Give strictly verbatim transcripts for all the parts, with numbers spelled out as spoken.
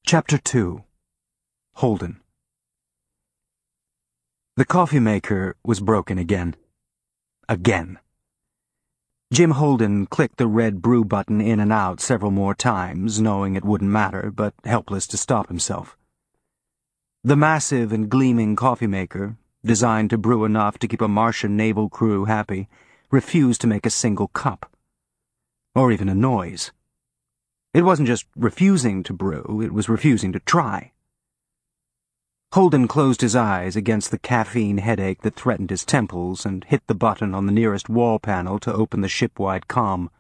Chapter two. Holden. The coffee maker was broken again. Again. Jim Holden clicked the red brew button in and out several more times, knowing it wouldn't matter, but helpless to stop himself. The massive and gleaming coffee maker, designed to brew enough to keep a Martian naval crew happy, refused to make a single cup. Or even a noise. It wasn't just refusing to brew, it was refusing to try. Holden closed his eyes against the caffeine headache that threatened his temples and hit the button on the nearest wall panel to open the ship-wide comm.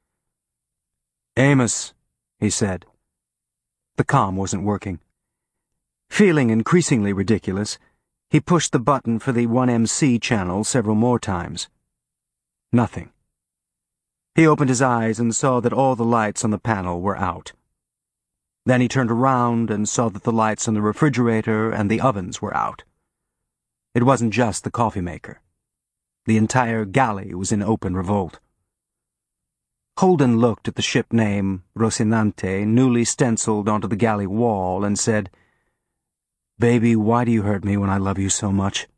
"Amos," he said. The comm wasn't working. Feeling increasingly ridiculous, he pushed the button for the one M C channel several more times. Nothing. He opened his eyes and saw that all the lights on the panel were out. Then he turned around and saw that the lights on the refrigerator and the ovens were out. It wasn't just the coffee maker. The entire galley was in open revolt. Holden looked at the ship name, Rocinante, newly stenciled onto the galley wall, and said, "Baby, why do you hurt me when I love you so much?"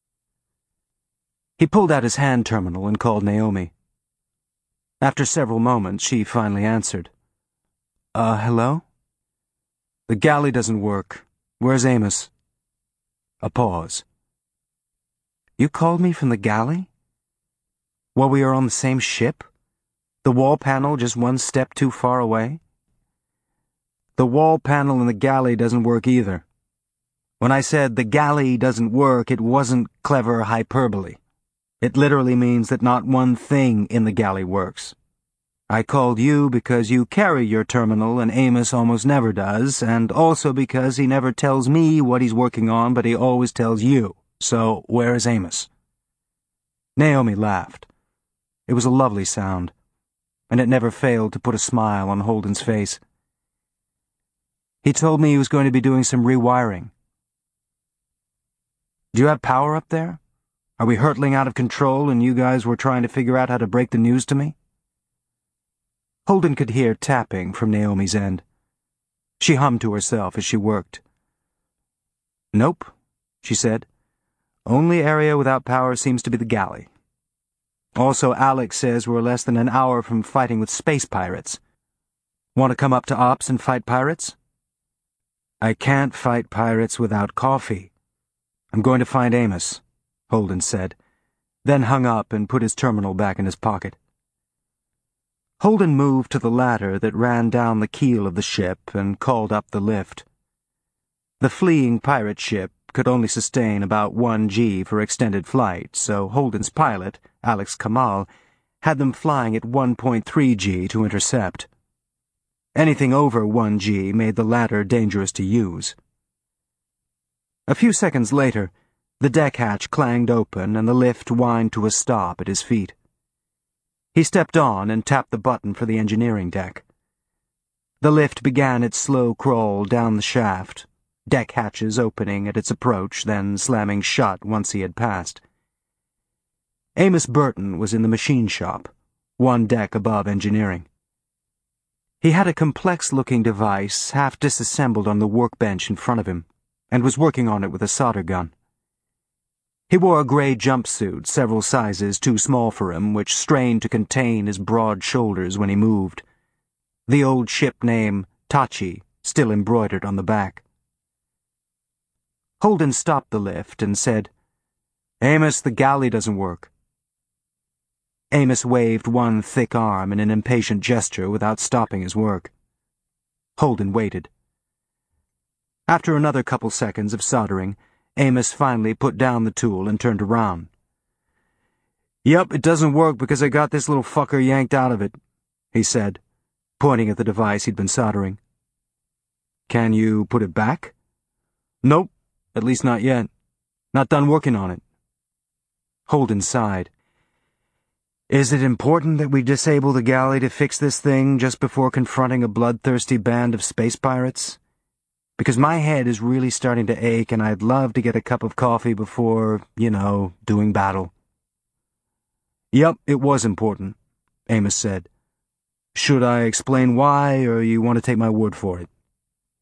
He pulled out his hand terminal and called Naomi. After several moments, she finally answered. Uh, hello? "The galley doesn't work. Where's Amos?" A pause. "You called me from the galley? While we are on the same ship? The wall panel just one step too far away?" "The wall panel in the galley doesn't work either. When I said the galley doesn't work, it wasn't clever hyperbole. It literally means that not one thing in the galley works. I called you because you carry your terminal and Amos almost never does, and also because he never tells me what he's working on, but he always tells you. So, where is Amos?" Naomi laughed. It was a lovely sound, and it never failed to put a smile on Holden's face. "He told me he was going to be doing some rewiring." "Do you have power up there? Are we hurtling out of control and you guys were trying to figure out how to break the news to me?" Holden could hear tapping from Naomi's end. She hummed to herself as she worked. "Nope," she said. "Only area without power seems to be the galley. Also, Alex says we're less than an hour from fighting with space pirates. Want to come up to Ops and fight pirates?" "I can't fight pirates without coffee. I'm going to find Amos," Holden said, then hung up and put his terminal back in his pocket. Holden moved to the ladder that ran down the keel of the ship and called up the lift. The fleeing pirate ship could only sustain about one G for extended flight, so Holden's pilot, Alex Kamal, had them flying at one point three G to intercept. Anything over one G made the ladder dangerous to use. A few seconds later, the deck hatch clanged open and the lift whined to a stop at his feet. He stepped on and tapped the button for the engineering deck. The lift began its slow crawl down the shaft, deck hatches opening at its approach, then slamming shut once he had passed. Amos Burton was in the machine shop, one deck above engineering. He had a complex-looking device half disassembled on the workbench in front of him, and was working on it with a solder gun. He wore a gray jumpsuit several sizes too small for him, which strained to contain his broad shoulders when he moved. The old ship name, Tachi, still embroidered on the back. Holden stopped the lift and said, "Amos, the galley doesn't work." Amos waved one thick arm in an impatient gesture without stopping his work. Holden waited. After another couple seconds of soldering, Amos finally put down the tool and turned around. "Yep, it doesn't work because I got this little fucker yanked out of it," he said, pointing at the device he'd been soldering. "Can you put it back?" "Nope, at least not yet. Not done working on it." Holden sighed. "Is it important that we disable the galley to fix this thing just before confronting a bloodthirsty band of space pirates? Because my head is really starting to ache and I'd love to get a cup of coffee before, you know, doing battle." "Yep, it was important," Amos said. "Should I explain why, or you want to take my word for it?"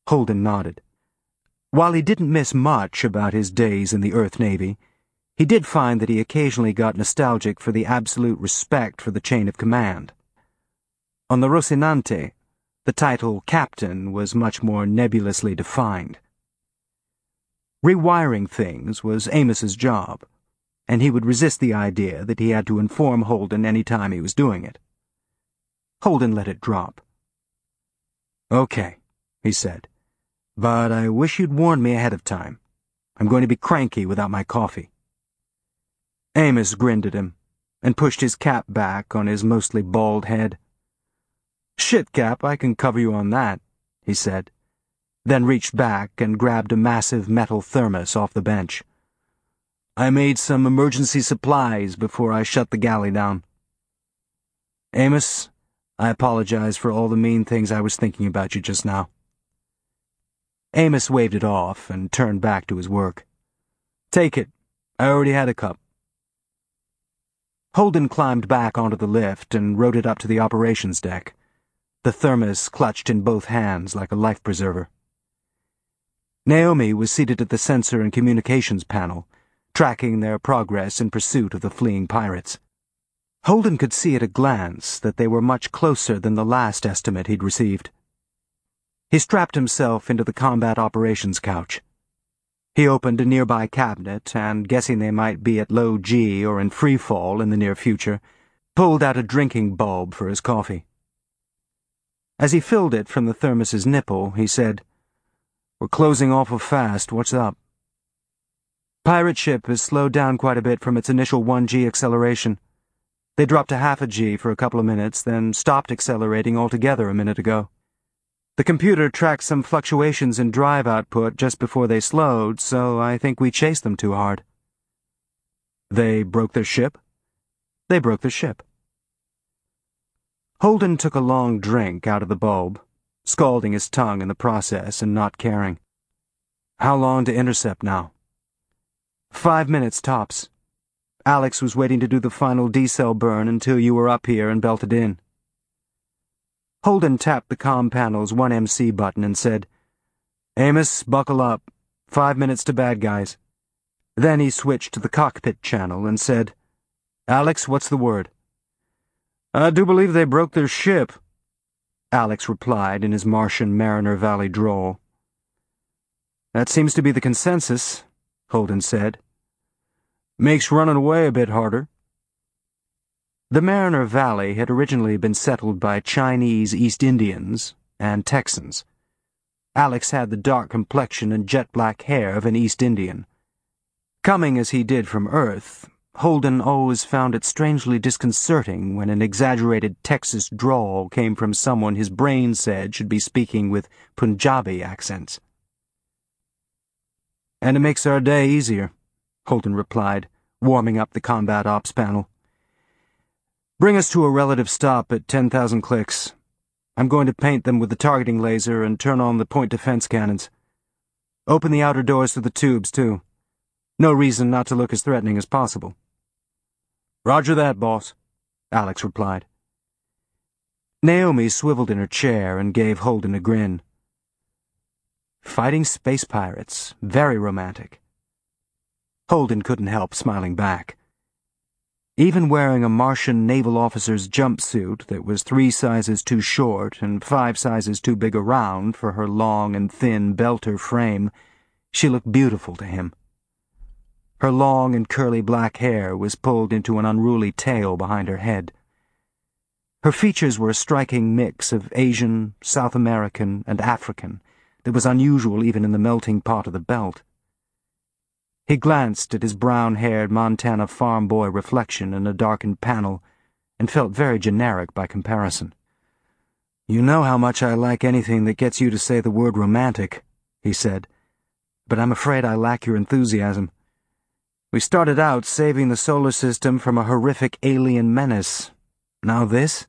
Holden nodded. While he didn't miss much about his days in the Earth Navy, he did find that he occasionally got nostalgic for the absolute respect for the chain of command. On the Rocinante, the title captain was much more nebulously defined. Rewiring things was Amos's job, and he would resist the idea that he had to inform Holden any time he was doing it. Holden let it drop. "Okay," he said, "but I wish you'd warned me ahead of time. I'm going to be cranky without my coffee." Amos grinned at him and pushed his cap back on his mostly bald head. "Shit, Cap, I can cover you on that," he said, then reached back and grabbed a massive metal thermos off the bench. "I made some emergency supplies before I shut the galley down. Amos, I apologize for all the mean things I was thinking about you just now." Amos waved it off and turned back to his work. "Take it. I already had a cup." Holden climbed back onto the lift and rode it up to the operations deck, the thermos clutched in both hands like a life preserver. Naomi was seated at the sensor and communications panel, tracking their progress in pursuit of the fleeing pirates. Holden could see at a glance that they were much closer than the last estimate he'd received. He strapped himself into the combat operations couch. He opened a nearby cabinet and, guessing they might be at low G or in free fall in the near future, pulled out a drinking bulb for his coffee. As he filled it from the thermos's nipple, he said, "We're closing awful fast. What's up?" "Pirate ship has slowed down quite a bit from its initial one G acceleration. They dropped to half a G for a couple of minutes, then stopped accelerating altogether a minute ago. The computer tracked some fluctuations in drive output just before they slowed, so I think we chased them too hard." "They broke their ship?" "They broke their ship." Holden took a long drink out of the bulb, scalding his tongue in the process and not caring. "How long to intercept now?" Five minutes tops. Alex was waiting to do the final D-cell burn until you were up here and belted in." Holden tapped the comm panel's one M C button and said, "Amos, buckle up. Five minutes to bad guys." Then he switched to the cockpit channel and said, "Alex, what's the word?" "I do believe they broke their ship," Alex replied in his Martian Mariner Valley drawl. "That seems to be the consensus," Holden said. "Makes running away a bit harder." The Mariner Valley had originally been settled by Chinese East Indians and Texans. Alex had the dark complexion and jet-black hair of an East Indian. Coming as he did from Earth, Holden always found it strangely disconcerting when an exaggerated Texas drawl came from someone his brain said should be speaking with Punjabi accents. "And it makes our day easier," Holden replied, warming up the combat ops panel. "Bring us to a relative stop at ten thousand clicks. I'm going to paint them with the targeting laser and turn on the point defense cannons. Open the outer doors to the tubes, too. No reason not to look as threatening as possible." "Roger that, boss," Alex replied. Naomi swiveled in her chair and gave Holden a grin. Fighting space pirates, very romantic. Holden couldn't help smiling back. Even wearing a Martian naval officer's jumpsuit that was three sizes too short and five sizes too big around for her long and thin belter frame, she looked beautiful to him. Her long and curly black hair was pulled into an unruly tail behind her head. Her features were a striking mix of Asian, South American, and African that was unusual even in the melting pot of the belt. He glanced at his brown-haired Montana farm boy reflection in a darkened panel and felt very generic by comparison. "You know how much I like anything that gets you to say the word romantic," he said, "but I'm afraid I lack your enthusiasm. We started out saving the solar system from a horrific alien menace. Now this?"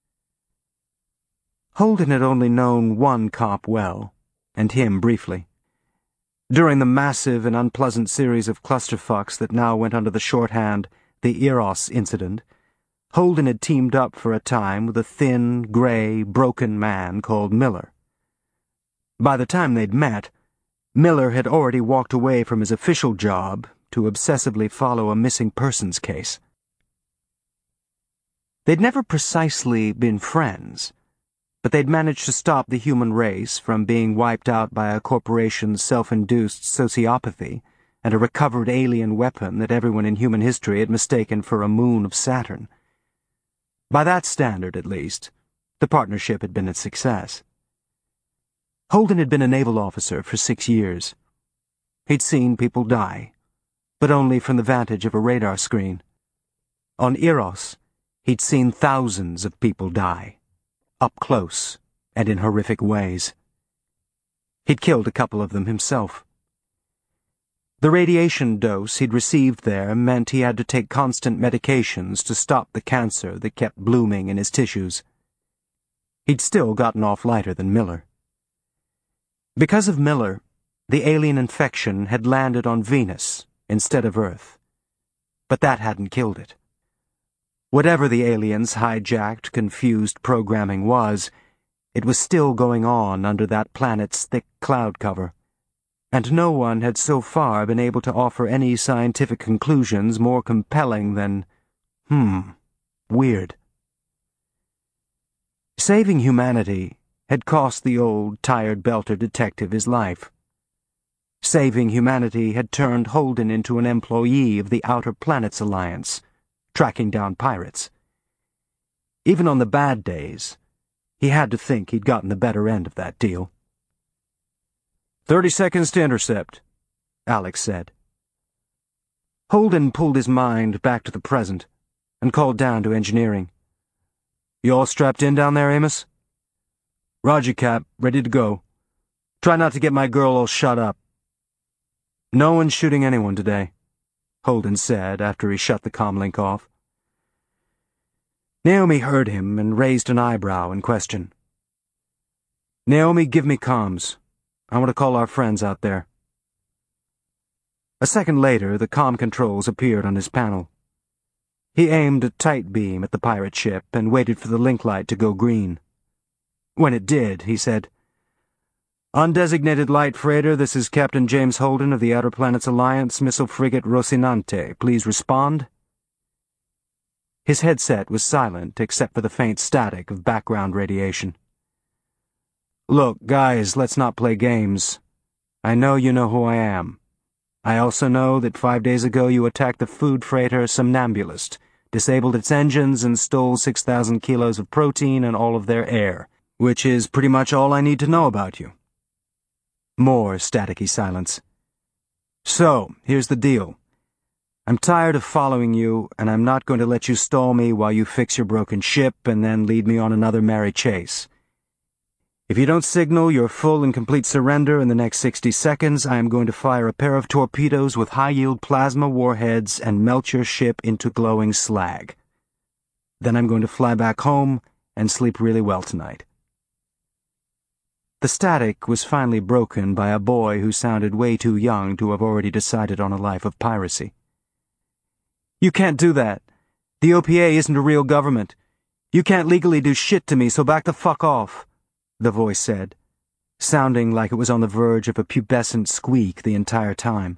Holden had only known one cop well, and him briefly. During the massive and unpleasant series of clusterfucks that now went under the shorthand the Eros incident, Holden had teamed up for a time with a thin, gray, broken man called Miller. By the time they'd met, Miller had already walked away from his official job to obsessively follow a missing persons case. They'd never precisely been friends, but they'd managed to stop the human race from being wiped out by a corporation's self-induced sociopathy and a recovered alien weapon that everyone in human history had mistaken for a moon of Saturn. By that standard, at least, the partnership had been a success. Holden had been a naval officer for six years. He'd seen people die, but only from the vantage of a radar screen. On Eros, he'd seen thousands of people die, up close and in horrific ways. He'd killed a couple of them himself. The radiation dose he'd received there meant he had to take constant medications to stop the cancer that kept blooming in his tissues. He'd still gotten off lighter than Miller. Because of Miller, the alien infection had landed on Venus instead of Earth, but that hadn't killed it. Whatever the aliens' hijacked, confused programming was, it was still going on under that planet's thick cloud cover, and no one had so far been able to offer any scientific conclusions more compelling than, hmm, weird. Saving humanity had cost the old, tired belter detective his life. Saving humanity had turned Holden into an employee of the Outer Planets Alliance, tracking down pirates. Even on the bad days, he had to think he'd gotten the better end of that deal. Thirty seconds to intercept, Alex said. Holden pulled his mind back to the present and called down to engineering. You all strapped in down there, Amos? Roger, Cap. Ready to go. Try not to get my girl all shut up. No one's shooting anyone today, Holden said after he shut the comlink off. Naomi heard him and raised an eyebrow in question. Naomi, give me comms. I want to call our friends out there. A second later, the comm controls appeared on his panel. He aimed a tight beam at the pirate ship and waited for the link light to go green. When it did, he said, Undesignated light freighter, this is Captain James Holden of the Outer Planets Alliance missile frigate Rocinante. Please respond. His headset was silent except for the faint static of background radiation. Look, guys, let's not play games. I know you know who I am. I also know that five days ago you attacked the food freighter Somnambulist, disabled its engines, and stole six thousand kilos of protein and all of their air, which is pretty much all I need to know about you. More staticky silence. So, here's the deal. I'm tired of following you, and I'm not going to let you stall me while you fix your broken ship and then lead me on another merry chase. If you don't signal your full and complete surrender in the next sixty seconds, I am going to fire a pair of torpedoes with high-yield plasma warheads and melt your ship into glowing slag. Then I'm going to fly back home and sleep really well tonight. The static was finally broken by a boy who sounded way too young to have already decided on a life of piracy. You can't do that. The O P A isn't a real government. You can't legally do shit to me, so back the fuck off, the voice said, sounding like it was on the verge of a pubescent squeak the entire time.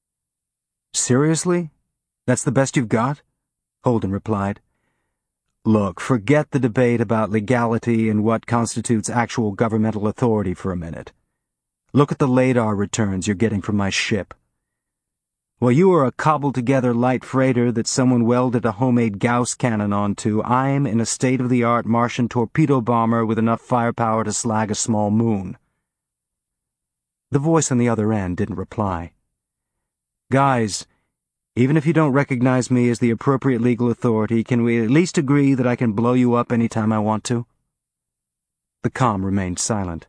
Seriously? That's the best you've got? Holden replied. Look, forget the debate about legality and what constitutes actual governmental authority for a minute. Look at the LADAR returns you're getting from my ship. While you are a cobbled-together light freighter that someone welded a homemade Gauss cannon onto, I'm in a state-of-the-art Martian torpedo bomber with enough firepower to slag a small moon. The voice on the other end didn't reply. Guys, even if you don't recognize me as the appropriate legal authority, can we at least agree that I can blow you up any time I want to? The comm remained silent.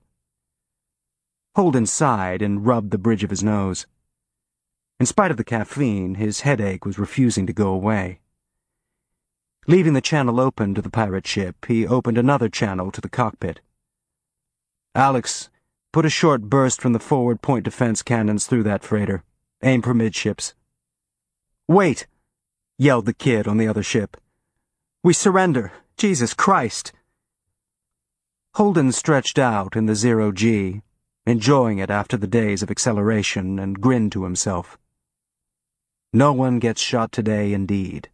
Holden sighed and rubbed the bridge of his nose. In spite of the caffeine, his headache was refusing to go away. Leaving the channel open to the pirate ship, he opened another channel to the cockpit. Alex, put a short burst from the forward point defense cannons through that freighter. Aim for midships. Wait! Yelled the kid on the other ship. We surrender! Jesus Christ! Holden stretched out in the zero G, enjoying it after the days of acceleration, and grinned to himself. No one gets shot today, indeed.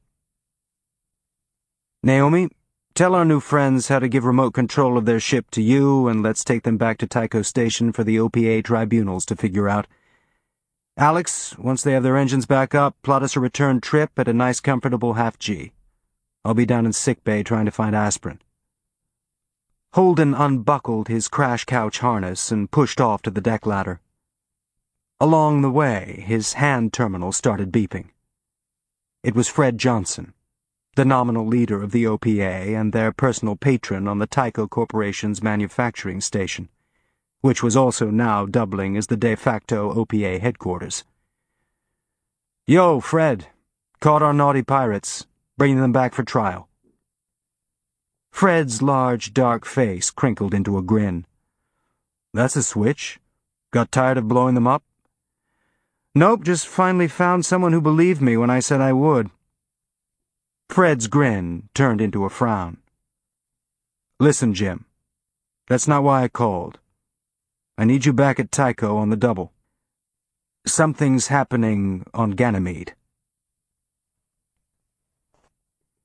Naomi, tell our new friends how to give remote control of their ship to you, and let's take them back to Tycho Station for the O P A tribunals to figure out. Alex, once they have their engines back up, plot us a return trip at a nice comfortable half-G. I'll be down in sickbay trying to find aspirin. Holden unbuckled his crash couch harness and pushed off to the deck ladder. Along the way, his hand terminal started beeping. It was Fred Johnson, the nominal leader of the O P A and their personal patron on the Tycho Corporation's manufacturing station, which was also now doubling as the de facto O P A headquarters. "Yo, Fred. Caught our naughty pirates. Bringing them back for trial." Fred's large, dark face crinkled into a grin. "That's a switch. Got tired of blowing them up?" "Nope, just finally found someone who believed me when I said I would." Fred's grin turned into a frown. "Listen, Jim. That's not why I called. I need you back at Tycho on the double. Something's happening on Ganymede."